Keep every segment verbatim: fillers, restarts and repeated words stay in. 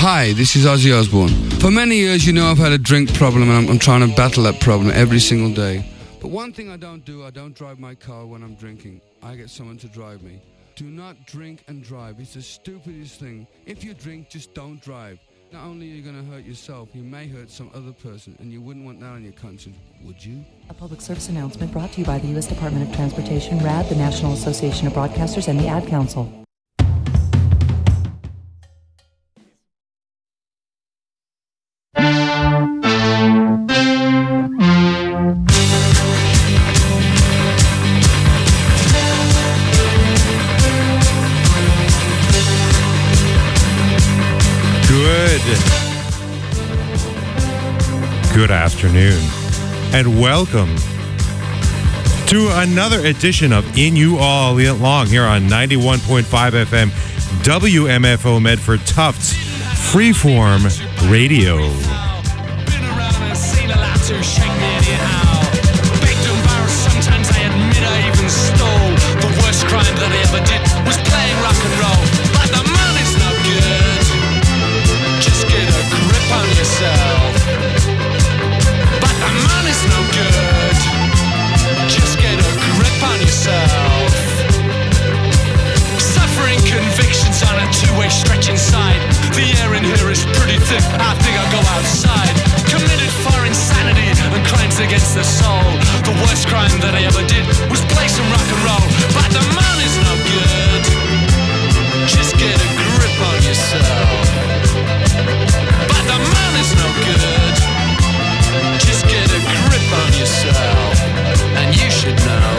Hi, this is Ozzy Osbourne. For many years, you know, I've had a drink problem, and I'm, I'm trying to battle that problem every single day. But one thing I don't do, I don't drive my car when I'm drinking. I get someone to drive me. Do not drink and drive. It's the stupidest thing. If you drink, just don't drive. Not only are you going to hurt yourself, you may hurt some other person, and you wouldn't want that on your conscience, would you? A public service announcement brought to you by the U S Department of Transportation, R A D, the National Association of Broadcasters, and the Ad Council. Good afternoon, and welcome to another edition of In You All Long here on ninety-one point five F M W M F O Medford Tufts Freeform Radio. Been around and seen a lot to shake me anyhow. Baked and embarrassed, sometimes I admit I even stole. The worst crime that I ever did was playing rock and roll. But the money's no good. Just get a grip on yourself. But the money's no good. Just get a grip on yourself. Suffering convictions on a two-way stretch inside. The air in here is pretty thick, I think I'll go outside. Committed for insanity and crimes against the soul. The worst crime that I ever did was play some rock and roll. But the money's no good. Just get a grip on yourself. But the money's no good. Just get a grip on yourself. And you should know.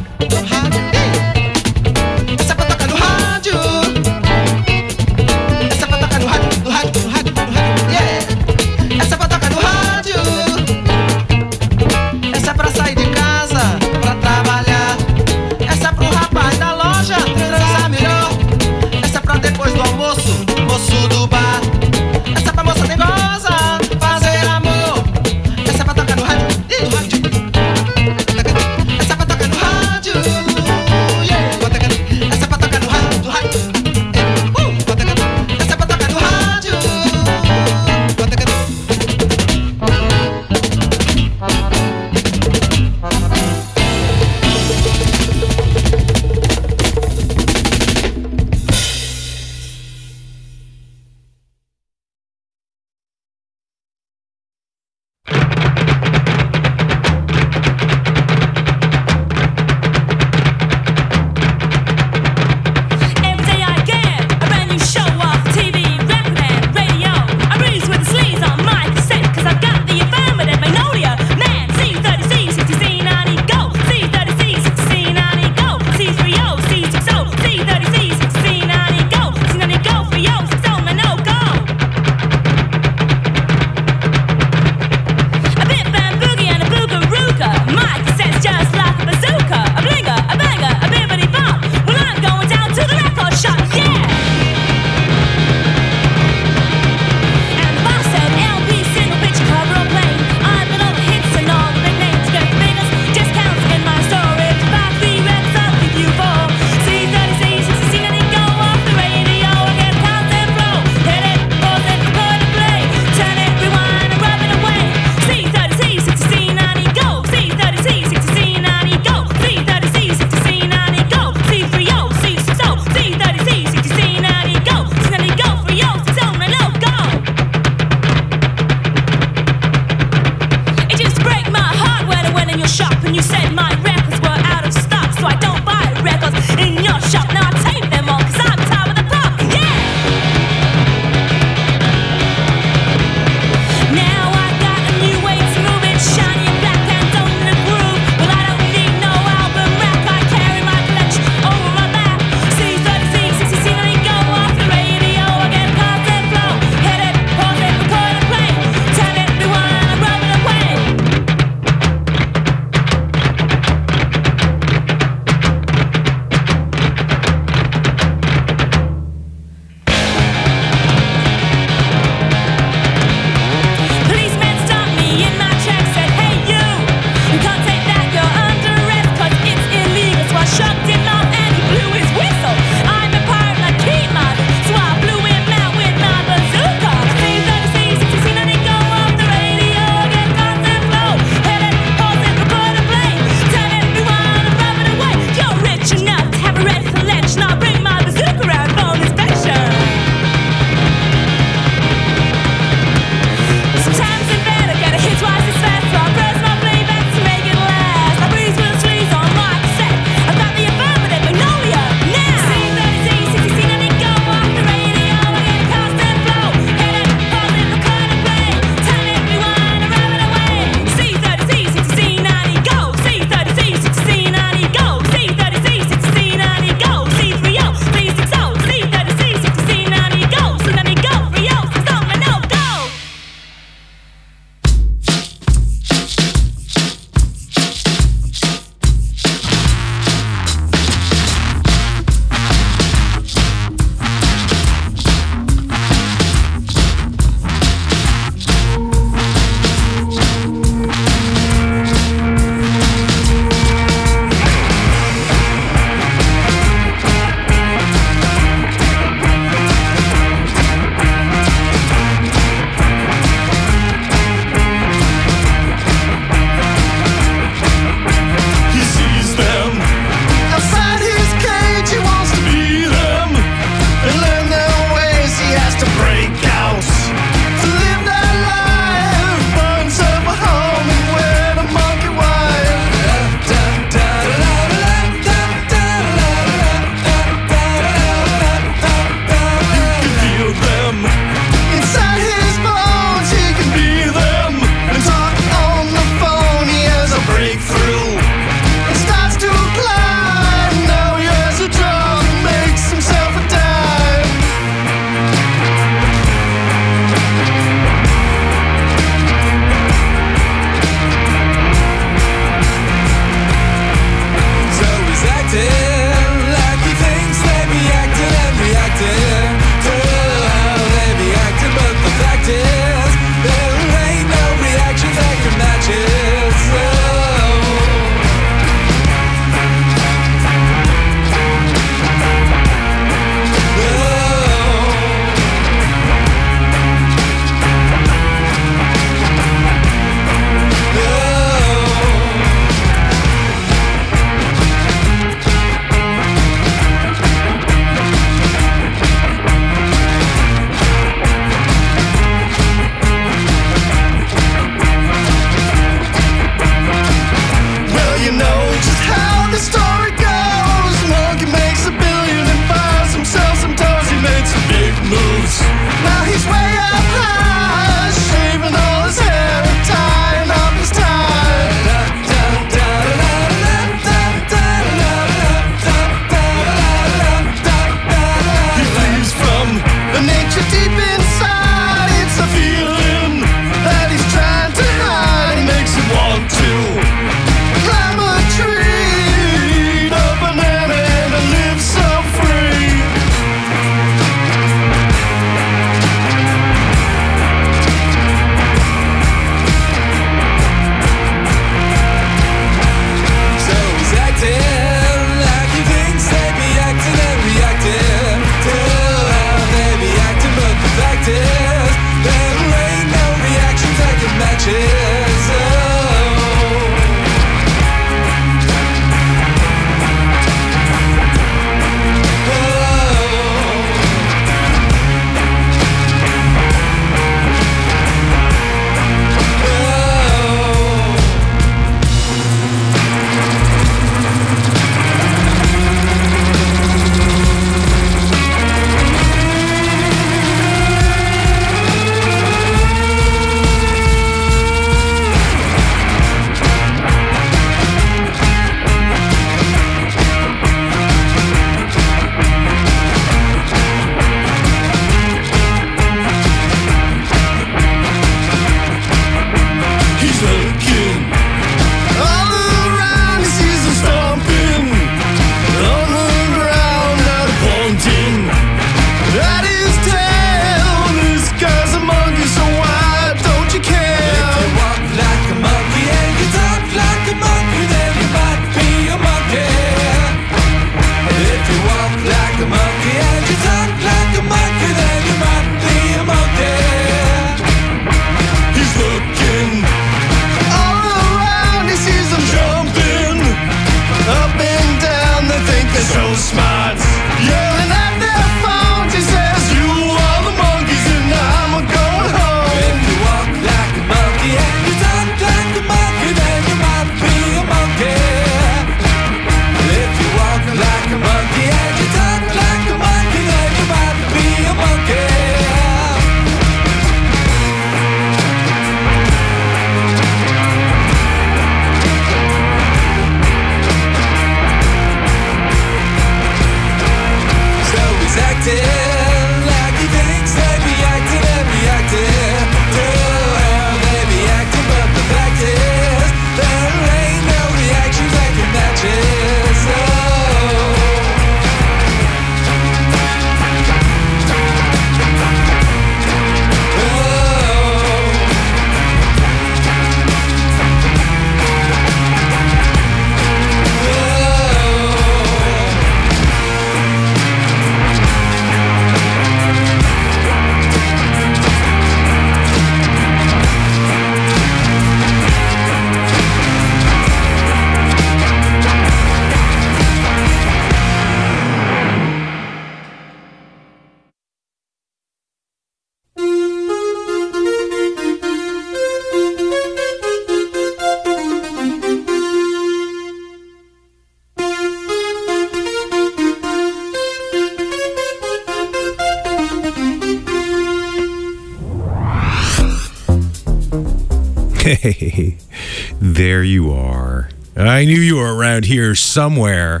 Hey, there you are. I knew you were around here somewhere.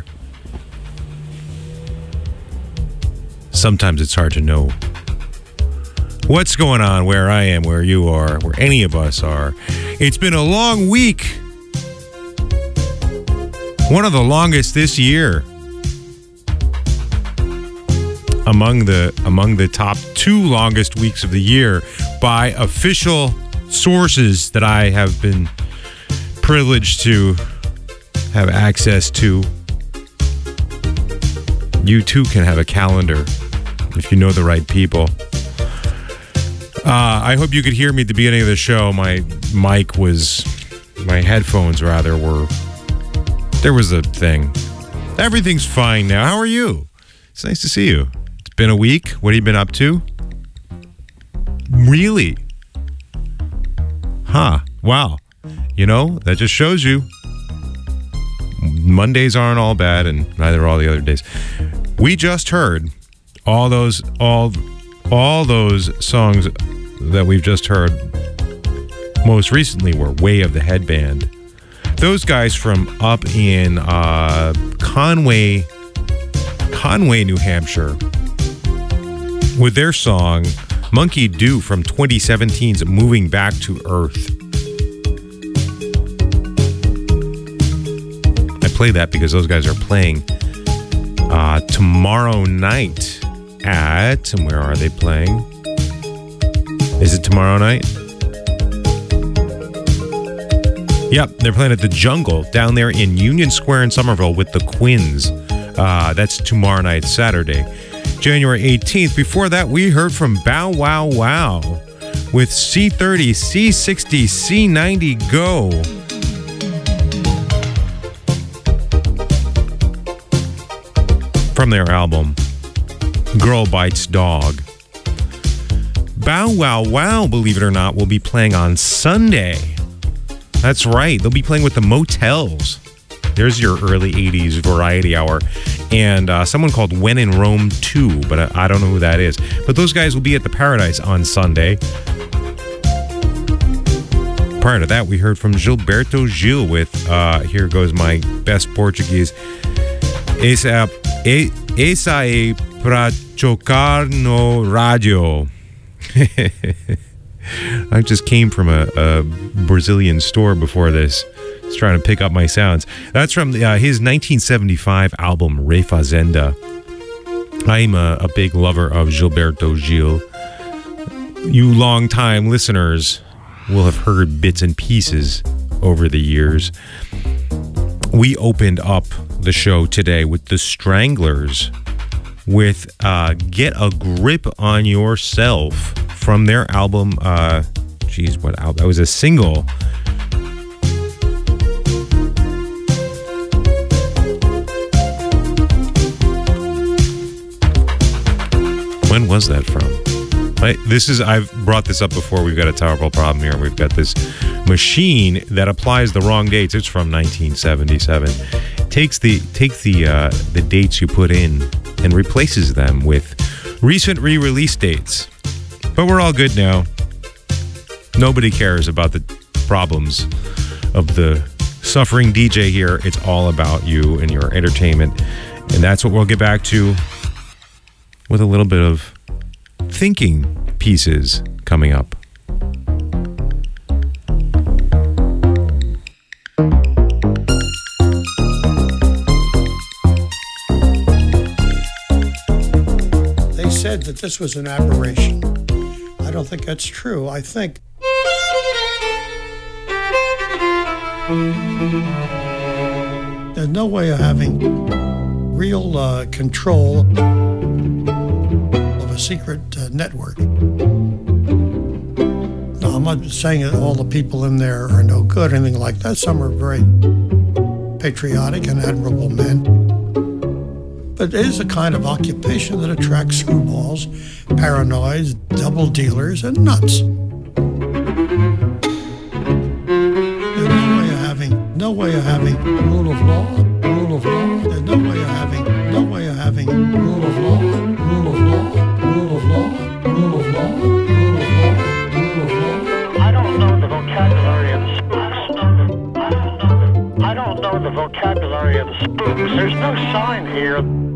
Sometimes it's hard to know what's going on where I am, where you are, where any of us are. It's been a long week. One of the longest this year. Among the among the top two longest weeks of the year by official sources that I have been privileged to have access to. You too can have a calendar if you know the right people. Uh, I hope you could hear me at the beginning of the show. My mic was, my headphones rather were, there was a thing. Everything's fine now. How are you? It's nice to see you. It's been a week. What have you been up to? Really? Huh. Wow. You know, that just shows you Mondays aren't all bad and neither are all the other days. We just heard all those, all, all those songs that we've just heard most recently were Way of the Headband. Those guys from up in uh, Conway, Conway, New Hampshire, with their song Monkey Do from twenty seventeen's Moving Back to Earth. I play that because those guys are playing uh, tomorrow night at, and where are they playing? Is it tomorrow night? Yep, they're playing at the Jungle down there in Union Square in Somerville with the Quins. Uh, that's tomorrow night, Saturday, January eighteenth. Before that, we heard from Bow Wow Wow with C thirty, C sixty, C ninety Go. From their album, Girl Bites Dog. Bow Wow Wow, believe it or not, will be playing on Sunday. That's right. They'll be playing with the Motels. There's your early eighties variety hour. And uh, someone called When in Rome two, but I, I don't know who that is. But those guys will be at the Paradise on Sunday. Prior to that, we heard from Gilberto Gil with, uh, here goes my best Portuguese. Esa, e, esa é pra chocar no rádio. I just came from a, a Brazilian store before this. Just trying to pick up my sounds. That's from uh, his nineteen seventy-five album, Refazenda. I'm a, a big lover of Gilberto Gil. You long-time listeners will have heard bits and pieces over the years. We opened up the show today with the Stranglers with uh, Get a Grip on Yourself from their album, uh, geez, what album? That was a single. When was that from? I, this is, I've brought this up before. We've got a terrible problem here. We've got this machine that applies the wrong dates. It's from nineteen seventy-seven. Takes the takes the uh, the dates you put in and replaces them with recent re-release dates. But we're all good now. Nobody cares about the problems of the suffering D J here. It's all about you and your entertainment. And that's what we'll get back to with a little bit of thinking pieces coming up. They said that this was an aberration. I don't think that's true. I think there's no way of having real uh, control of a secret uh, network. Now, I'm not saying that all the people in there are no good or anything like that. Some are very patriotic and admirable men. But it is a kind of occupation that attracts screwballs, paranoids, double dealers, and nuts. There's no way of having, no way of having rule of law, rule of law. There's no way of having, no way of having rule of law, rule of law, rule of law, rule of law, rule of law, rule of law. I don't know the vocabulary of vocabulary of the spooks. There's no sign here.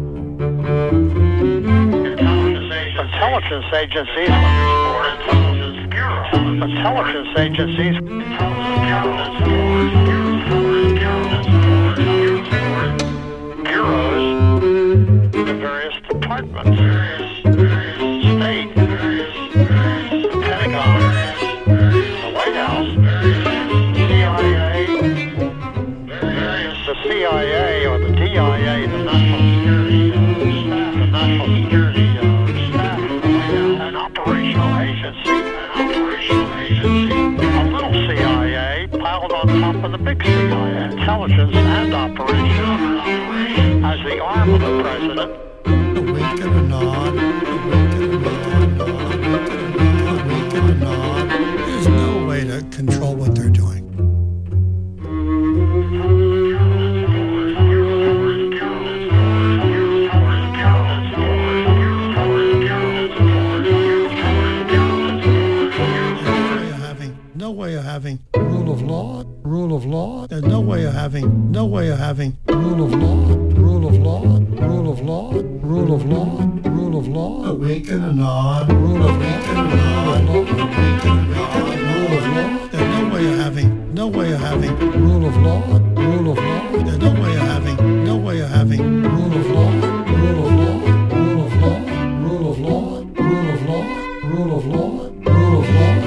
Intelligence agencies. Intelligence bureaus. Intelligence agencies. Bureaus. The various departments. State. The Pentagon. The White House. C I A. The C I A or the D I A, the National Security uh, Staff, the National Security uh, Staff, an operational agency, an operational agency, a little C I A piled on top of the big C I A, intelligence and operations, as the arm of the president. A wink and a nod, a wink and a nod, a wink and a nod, a wink and a nod. There's no way to control what they're doing. No way of having rule of law, rule of law. There's no way of having, no way of having rule of law, rule of law, rule of law, rule of law, rule of law. A wink and a nod, rule of wink and a nod, a wink and a nod, rule of law. There's no way of having, no way of having rule of law, rule of law. There's no way of having, no way of having rule of law, rule of law, rule of law, rule of law, rule of law, rule of law, rule of law.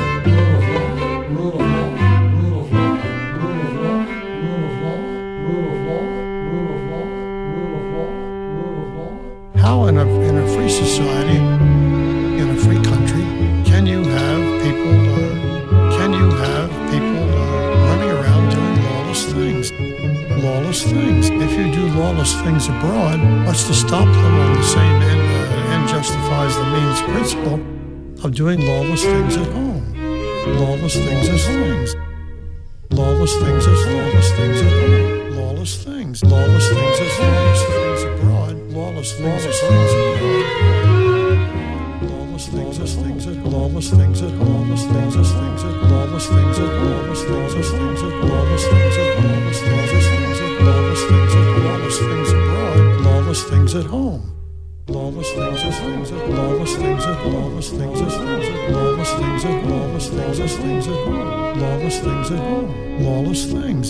How in a, in a free society, in a free country, can you have people, uh, can you have people uh, running around doing lawless things? Lawless things. If you do lawless things abroad, what's to stop them on the same end, uh, end justifies the means principle of doing lawless things at home? Lawless things as things. Lawless things as lawless things at home. Lawless things. Lawless things as lawless things abroad. Lawless things as things abroad. Lawless things as things at lawless things at lawless things as things at lawless things at lawless things as things at lawless things at lawless things as things at lawless things at lawless things abroad. Lawless things at home. Lawless things as things at lawless things at lawless things as things at lawless things at lawless things as things at home. Lawless things at home. Lawless things.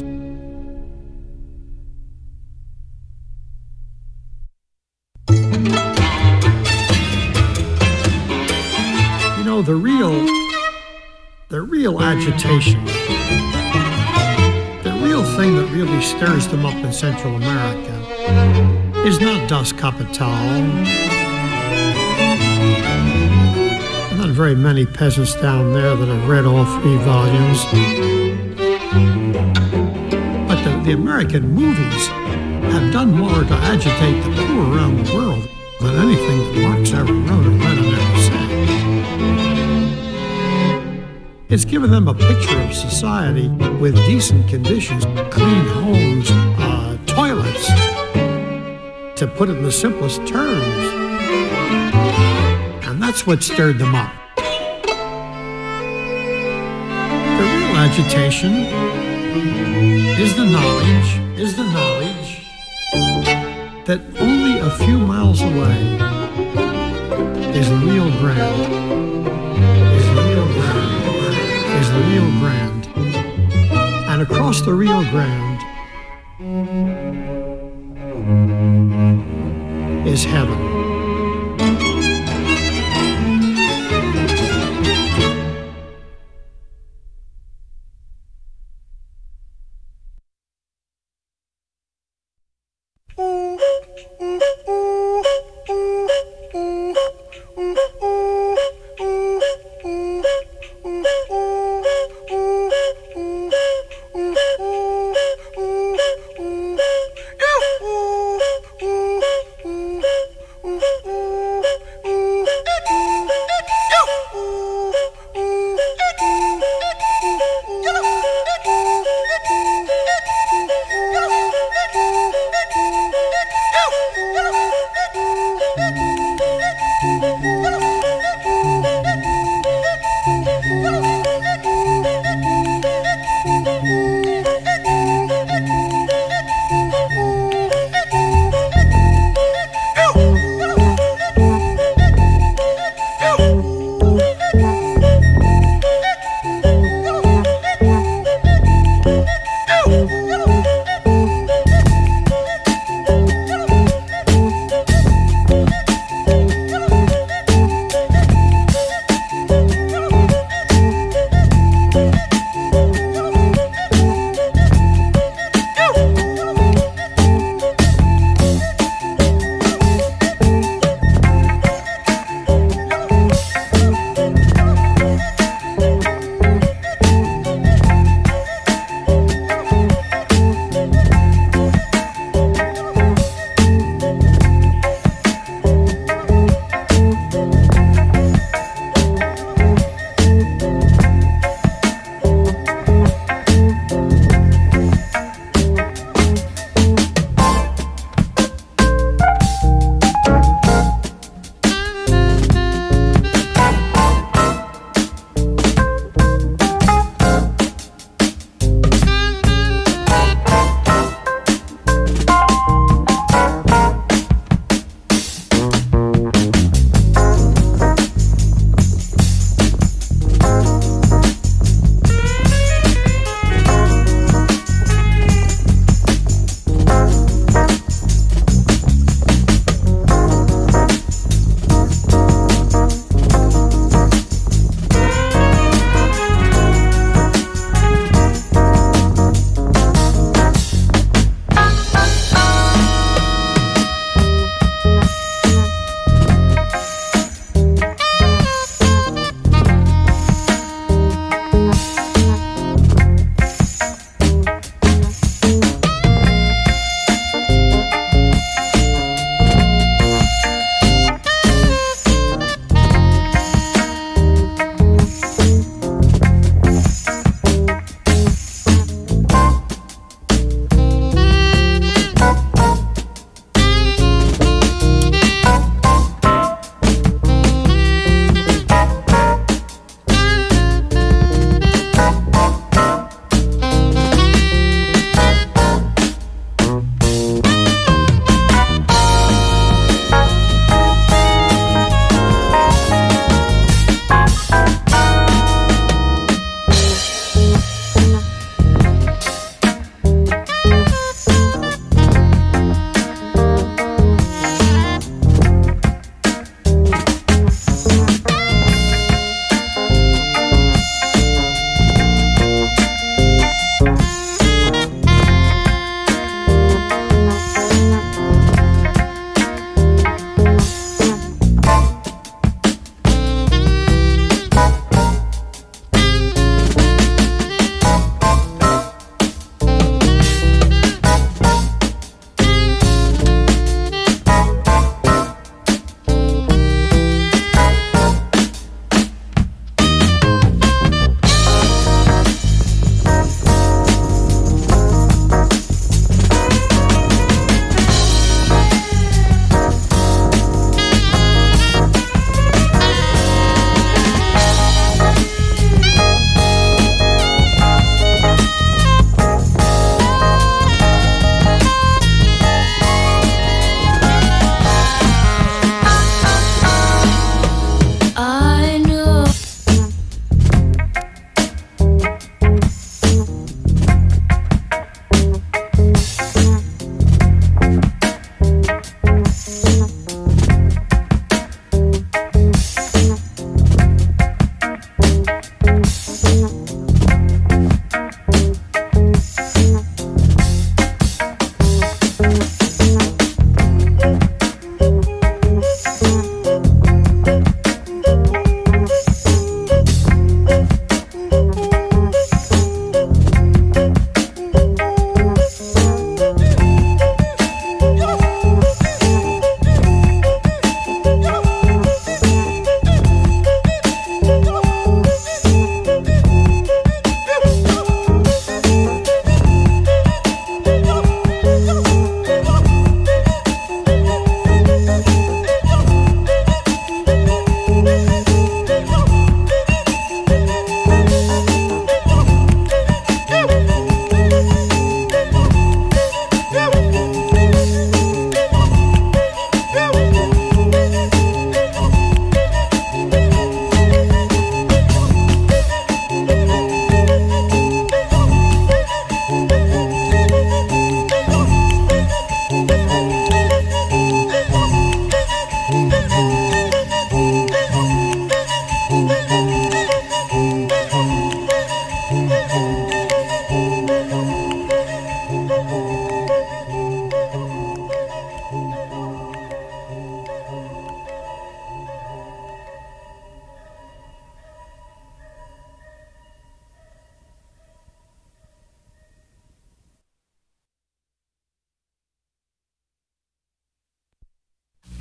You know, the real the real agitation, the real thing that really stirs them up in Central America is not Das Kapital. Not very many peasants down there that have read all three volumes. But the, the American movies have done more to agitate the poor around the world than anything that Marx ever wrote or Lenin ever said. It's given them a picture of society with decent conditions, clean homes, uh, toilets, to put it in the simplest terms. And that's what stirred them up. The real agitation is the knowledge, is the knowledge that only a few miles away is the Rio Grande, is the Rio Grande, is the Rio Grande. And across the Rio Grande is heaven.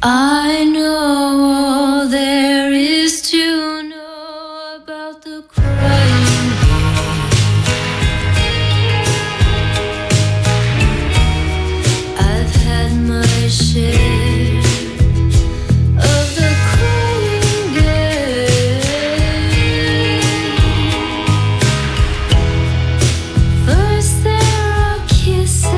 I know all there is to know about the crying game. I've had my share of the crying game. First there are kisses.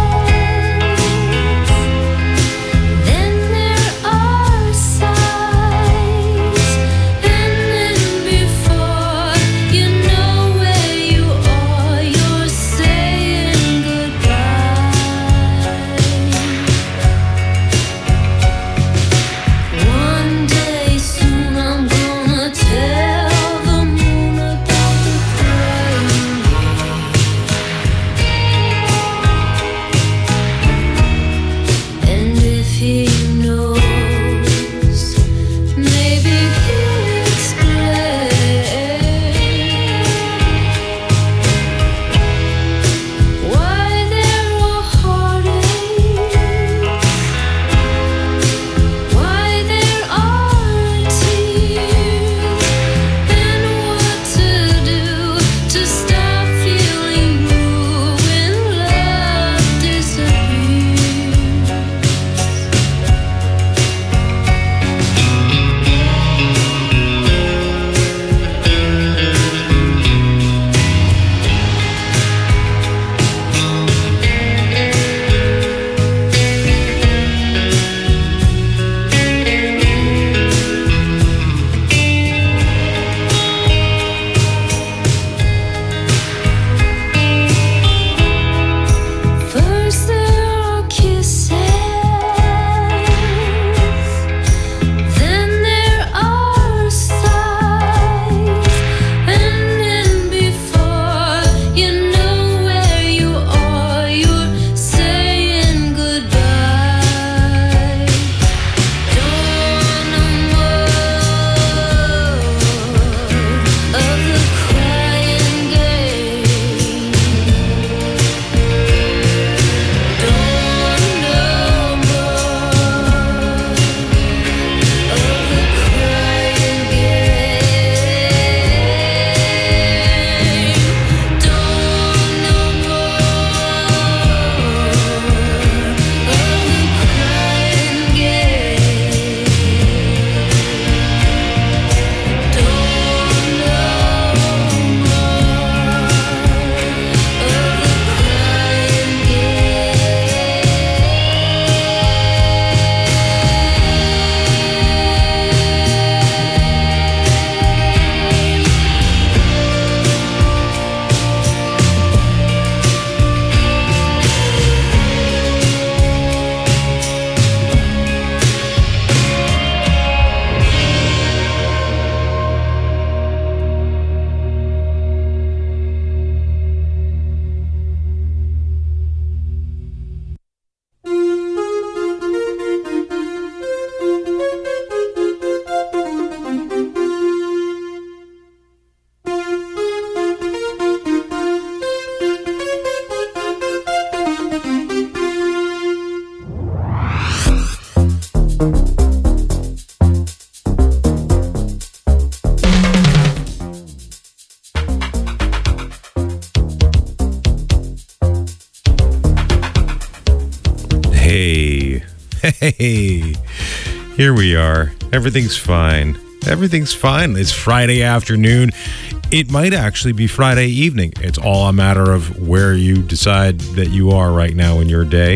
Hey, here we are. Everything's fine. Everything's fine. It's Friday afternoon. It might actually be Friday evening. It's all a matter of where you decide that you are right now in your day.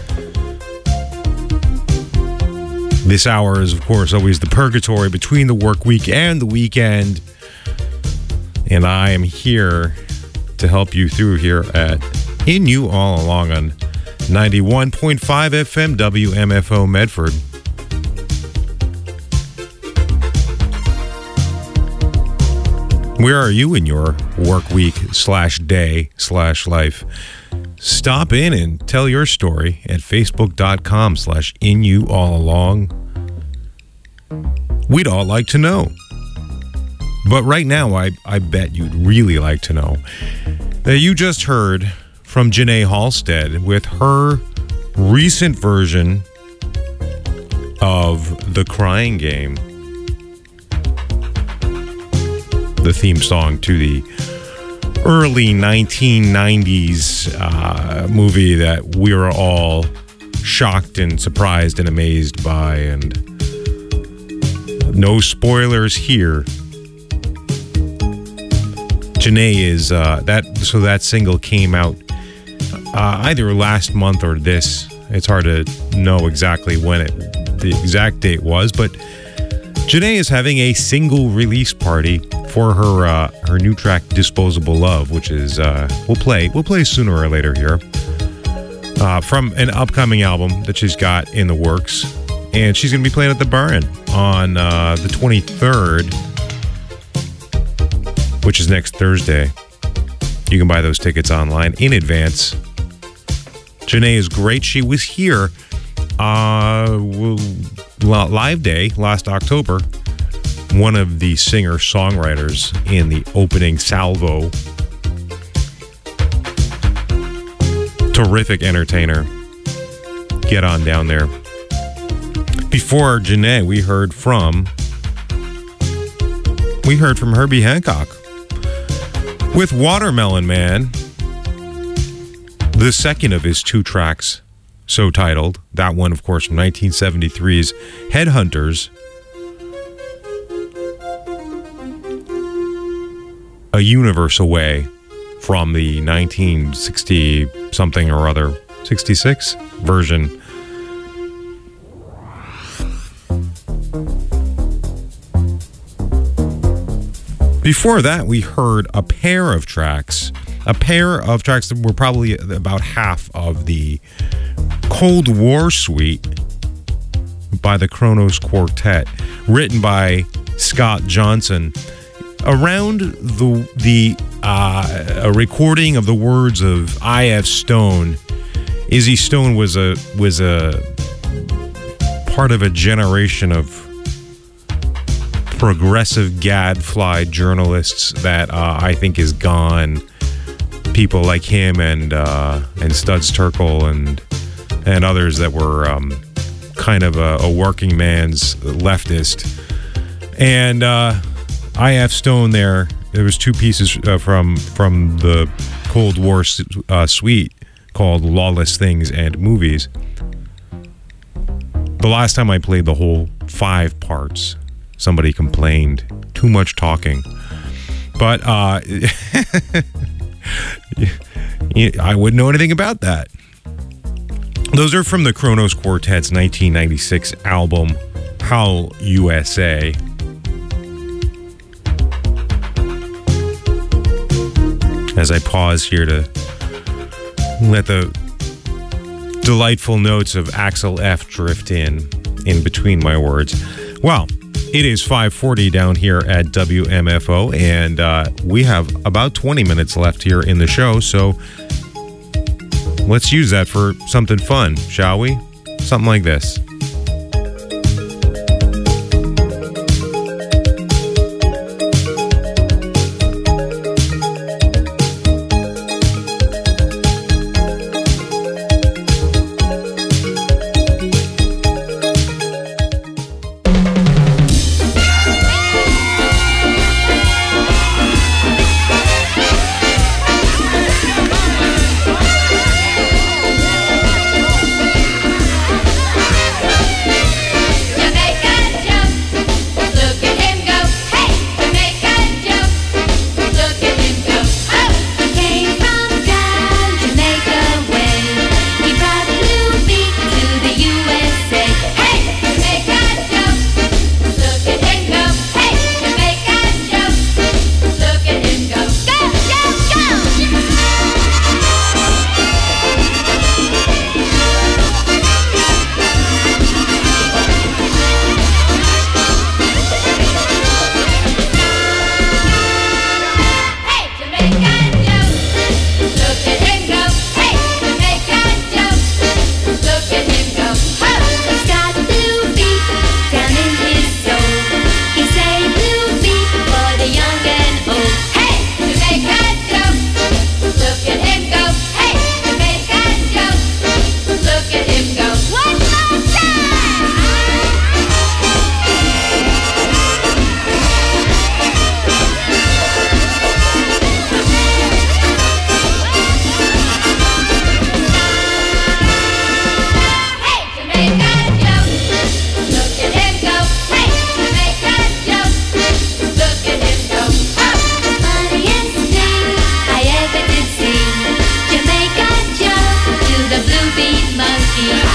This hour is, of course, always the purgatory between the work week and the weekend. And I am here to help you through here at In You All Along on ninety-one point five F M W M F O Medford. Where are you in your work week slash day slash life? Stop in and tell your story at facebook.com slash in you all along. We'd all like to know. But right now, I, I bet you'd really like to know that you just heard from Janae Halstead with her recent version of The Crying Game, the theme song to the early nineteen nineties uh, movie that we were all shocked and surprised and amazed by. And no spoilers here. Janae is uh, that so that single came out uh, either last month or this. It's hard to know exactly when it the exact date was, but Janae is having a single release party for her uh, her new track "Disposable Love," which is uh, we'll play we'll play sooner or later here uh, from an upcoming album that she's got in the works, and she's going to be playing at the Burn on uh, the twenty-third, which is next Thursday. You can buy those tickets online in advance. Janae is great. She was here uh, Live Day last October. One of the singer-songwriters in the opening salvo. Terrific entertainer. Get on down there. Before Janae, we heard from we heard from Herbie Hancock with Watermelon Man, the second of his two tracks, so titled. That one, of course, from nineteen seventy-three's Headhunters. A universe away from the nineteen sixty something or other, sixty-six version. Before that, we heard a pair of tracks, a pair of tracks that were probably about half of the Cold War suite by the Kronos Quartet, written by Scott Johnson. Around the the uh, a recording of the words of I F Stone. Izzy Stone was a was a part of a generation of progressive gadfly journalists that uh, I think is gone. People like him and uh, and Studs Terkel and and others that were um, kind of a, a working man's leftist. And uh, I F Stone there, there was two pieces uh, from from the Cold War uh, suite called Lawless Things and Movies. The last time I played the whole five parts, somebody complained, too much talking. But uh, I wouldn't know anything about that. Those are from the Kronos Quartet's nineteen ninety-six album, Howl U S A. As I pause here to let the delightful notes of Axel F drift in, in between my words. Well, it is five forty down here at W M F O, and uh, we have about twenty minutes left here in the show, so let's use that for something fun, shall we? Something like this. Hey!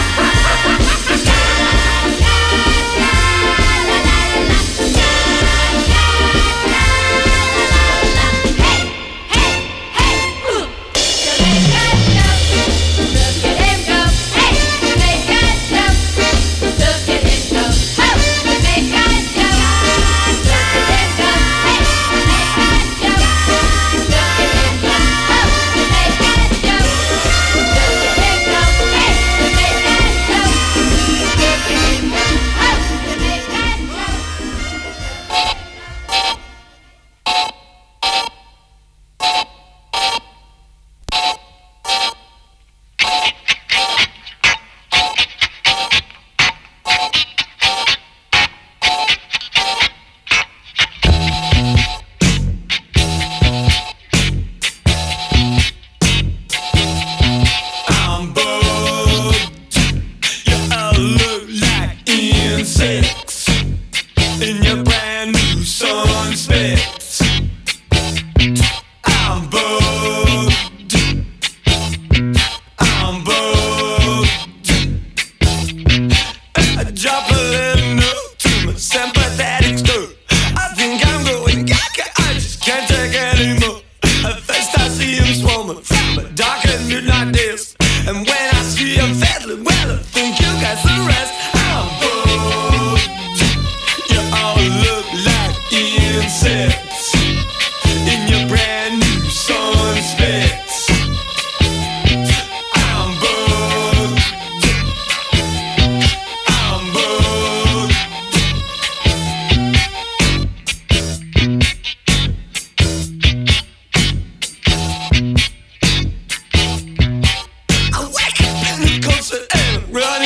Running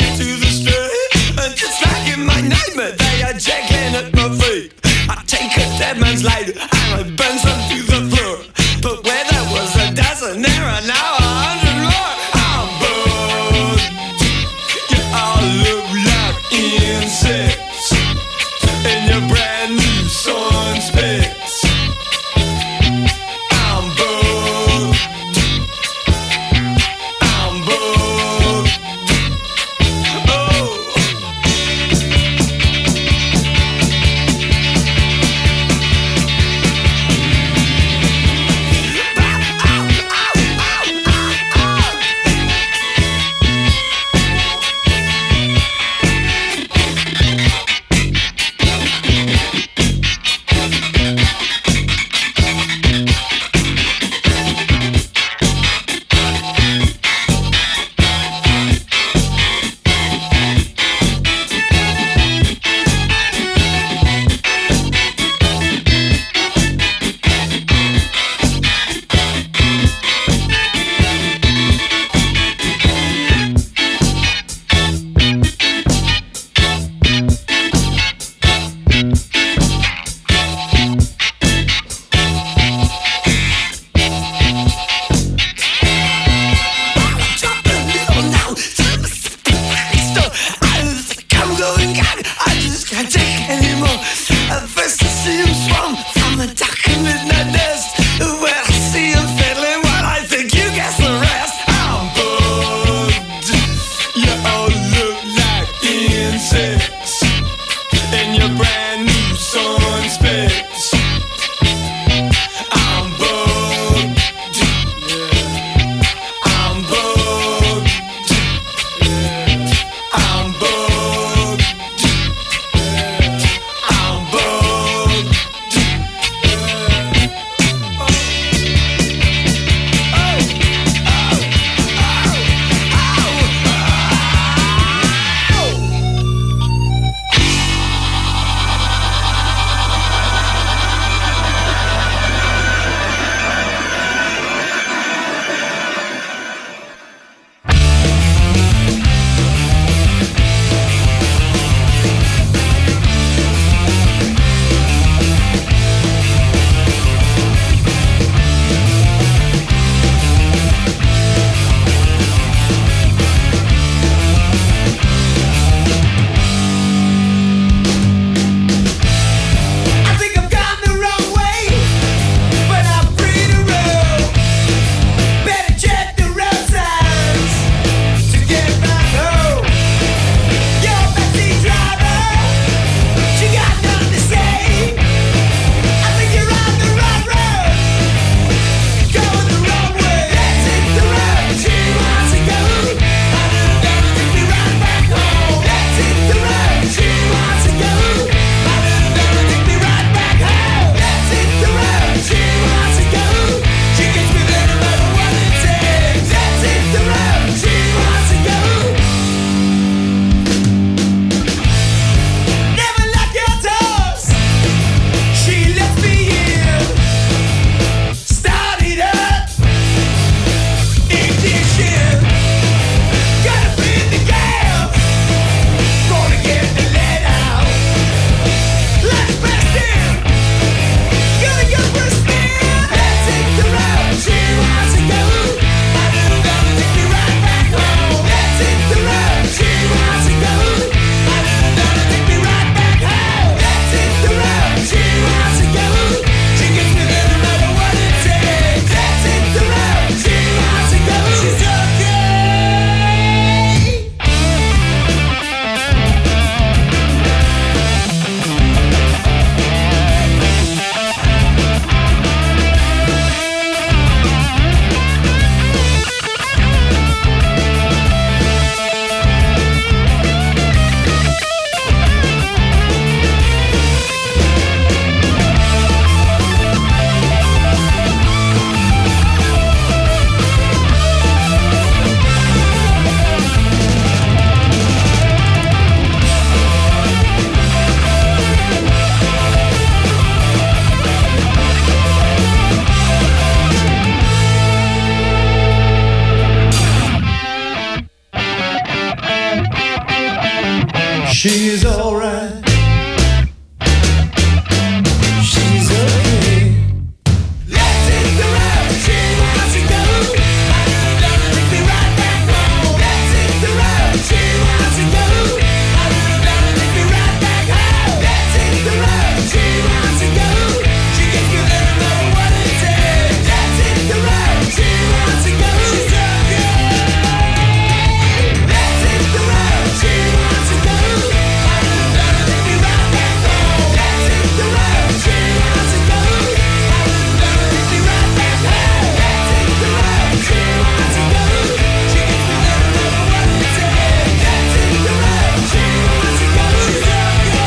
She's alright. She's okay. Let's hit the road. She wants to go. I don't know, take me right back home. Let's hit the road. She wants to go. I don't know, take me right back home. Let's hit the road. She wants to go. She gets me there no matter what it takes. Let's hit the road. She wants to go. She's okay. Let's hit the road. She wants to go. I don't know, take me right back home. Let's hit the road. She wants to go. I don't know, take me right back home. Let's hit the road. She wants to go. She gets me there no matter what it takes. Let's hit the road. She wants to go. She's okay.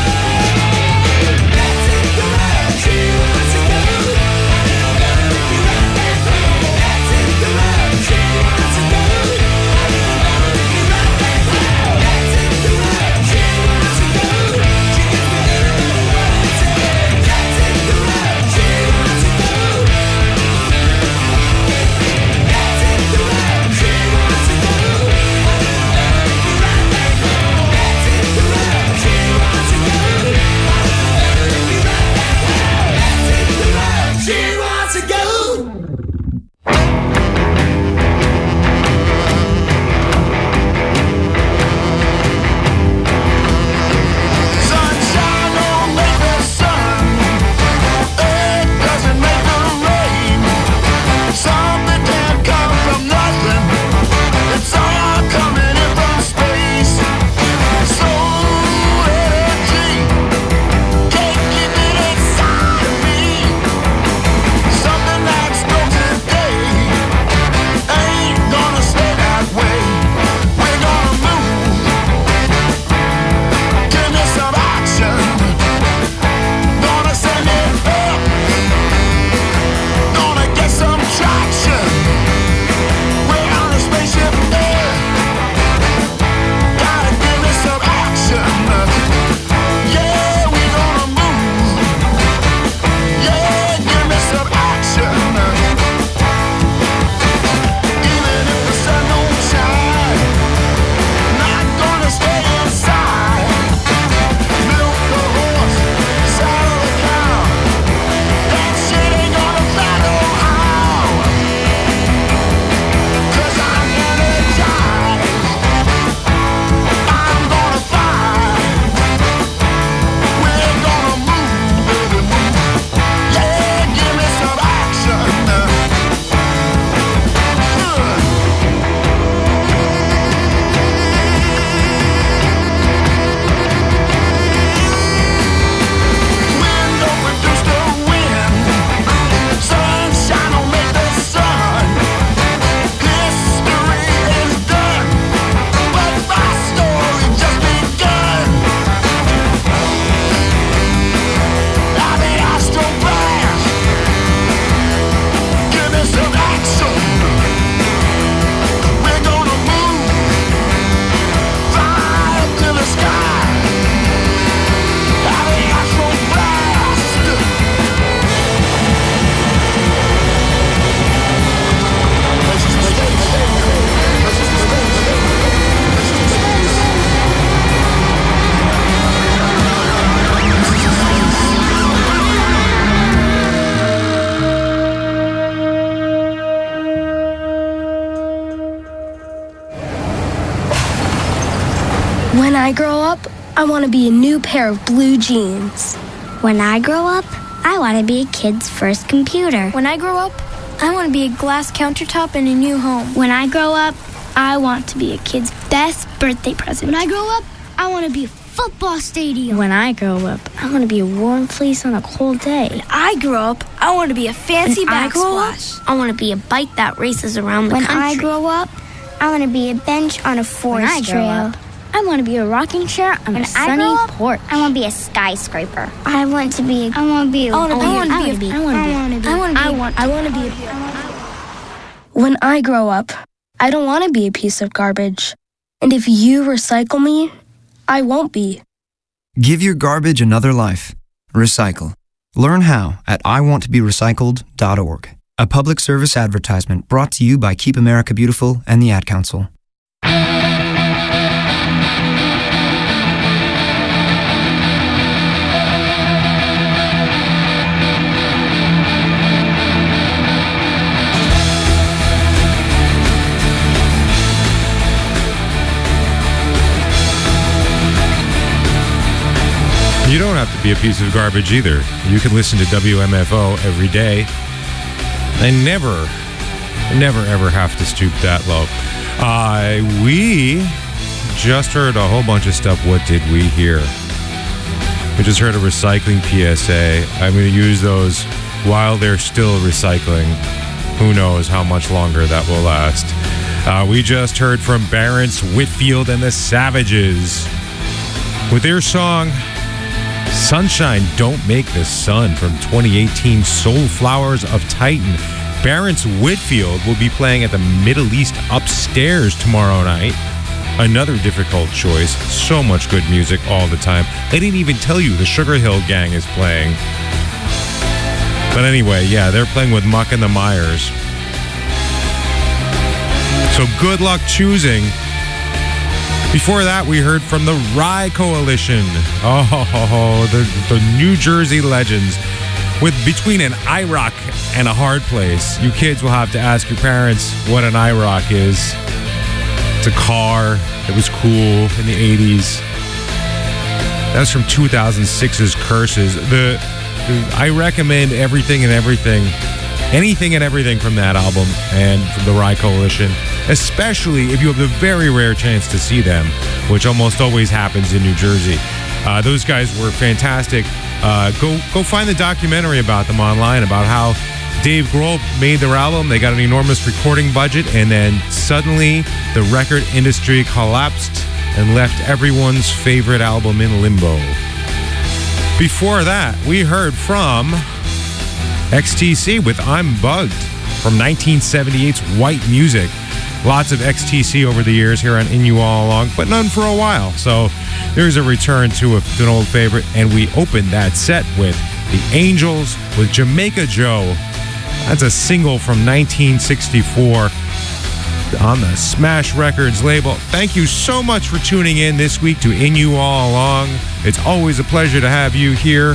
Let's hit the road. She wants to go. I don't know, take me right back home. Let's hit the road. She wants to go. I don't know, take me right back home. Let's hit the road. She wants to go. She gets me there no matter what it takes. Let's hit the road. She wants to go. Let's hit the road. She wants to go. I don't know, take me right back home. Let's hit the road. She wants to go. I don't know, take me right back home. Let's hit the road. She wants to go. Sunshine don't make the sun. It doesn't make the rain. Something can't come from nothing. It's all coming in from space. Soul energy can't keep it inside of me. Something that's built today ain't gonna stay that way. We're gonna move. Give me some action. Gonna send it up. Gonna get some traction. We're on a spaceship there. Gotta give me some action. Yeah, we're gonna move. Yeah, give me some action. Even if the sun don't shine, not gonna stay inside. Milk the horse, saddle the cow. That shit ain't gonna fly no how. Cause I'm energized. I'm gonna fight. We're gonna move, baby, move. Yeah, give me some action. Wind don't produce the wind. Sunshine don't make the sun. History is done, but my story just begun. I mean, I still blast. Give me some action. We're gonna move. Fly up to the sky. I mean, I still blast. When I grow up, I want to be a new pair of blue jeans. When I grow up, I want to be a kid's first computer. When I grow up, I want to be a glass countertop in a new home. When I grow up, I want to be a kid's best birthday present. When I grow up, I want to be a football stadium. When I grow up, I want to be a warm fleece on a cold day. When I grow up, I want to be a fancy When I grow up, backsplash. I want to be a bike that races around the When country. I grow up, I want to be a bench on a When I forest grow trail. up, I want to be a rocking chair on When a I sunny grow up, porch. I want to be a skyscraper. I want to be. I want to be. I want to be. I I wanna want to be- be. I wanna be- I want to be. I wanna be- I want. I want to be. When I grow up, I don't want to be a piece of garbage. And if you recycle me, I won't be. Give your garbage another life. Recycle. Learn how at I want to be recycled dot org. A public service advertisement brought to you by Keep America Beautiful and the Ad Council. You don't have to be a piece of garbage either. You can listen to W M F O every day and never, never, ever have to stoop that low. Uh, we just heard a whole bunch of stuff. What did we hear? We just heard a recycling P S A. I'm going to use those while they're still recycling. Who knows how much longer that will last. Uh, we just heard from Barrence Whitfield and the Savages with their song Sunshine Don't Make the Sun from twenty eighteen Soul Flowers of Titan. Barrence Whitfield will be playing at the Middle East Upstairs tomorrow night. Another difficult choice. So much good music all the time. They didn't even tell you the Sugar Hill Gang is playing. But anyway, yeah, they're playing with Muck and the Myers. So good luck choosing. Before that, we heard from the Rye Coalition. Oh, the, the New Jersey legends. With between an I R O C and a hard place, you kids will have to ask your parents what an I R O C is. It's a car that was cool in the eighties. That's from two thousand six's Curses. The, the I recommend everything and everything, anything and everything from that album and from the Rye Coalition, especially if you have the very rare chance to see them, which almost always happens in New Jersey. Uh, those guys were fantastic. Uh, go go find the documentary about them online, about how Dave Grohl made their album. They got an enormous recording budget, and then suddenly the record industry collapsed and left everyone's favorite album in limbo. Before that, we heard from X T C with I'm Bugged from nineteen seventy-eight's White Music. Lots of X T C over the years here on In You All Along, but none for a while. So there's a return to, a, to an old favorite, and we opened that set with The Angels with Jamaica Joe. That's a single from nineteen sixty-four on the Smash Records label. Thank you so much for tuning in this week to In You All Along. It's always a pleasure to have you here.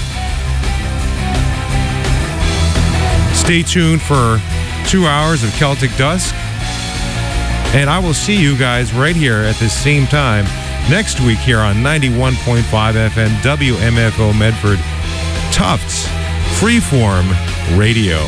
Stay tuned for two hours of Celtic Dusk. And I will see you guys right here at the same time next week here on ninety-one point five F M W M F O Medford, Tufts Freeform Radio.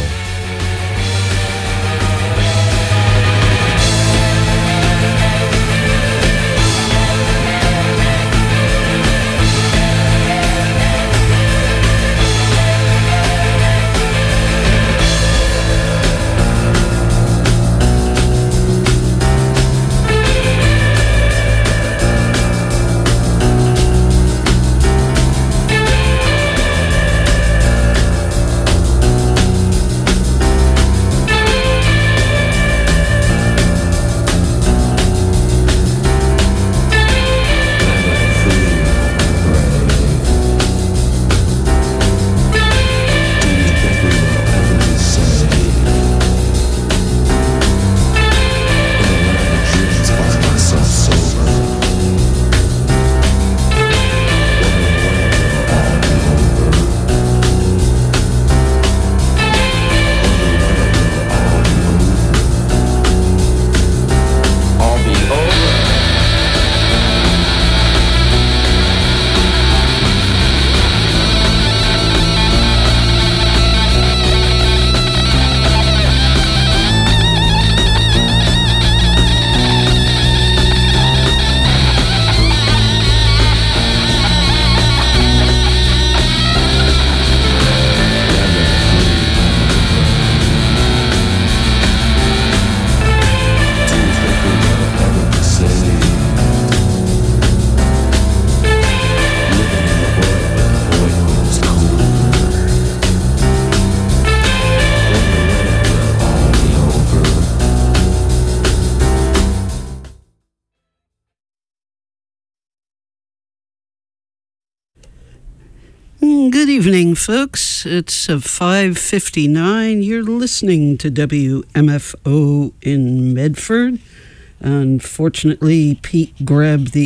Good evening, folks. It's uh, five fifty-nine. You're listening to W M F O in Medford. Unfortunately, Pete grabbed the